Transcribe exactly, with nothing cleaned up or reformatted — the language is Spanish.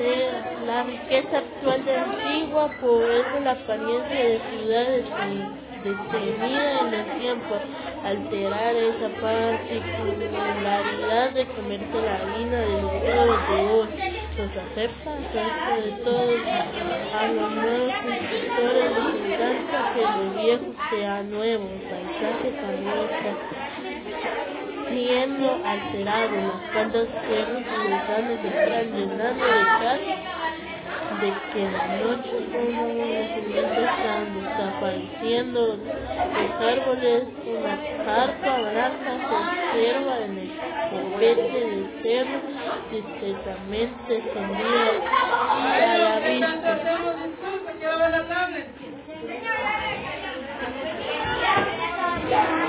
sea la riqueza actual de Antigua, por eso la apariencia de ciudad detenida en el tiempo, alterar esa particularidad de comerse la harina de los huevos de hoy. Los acepta al resto de todos. A los nuevos instructores les encanta que lo viejo sea nuevo, el paisaje también está siendo alterado, las plantas cerros y gusanos se están llenando de casa, de que en la noche unos nacimientos están desapareciendo, los árboles, una carpa blanca se observa en el copete del cerro, discretamente extendida a la vista.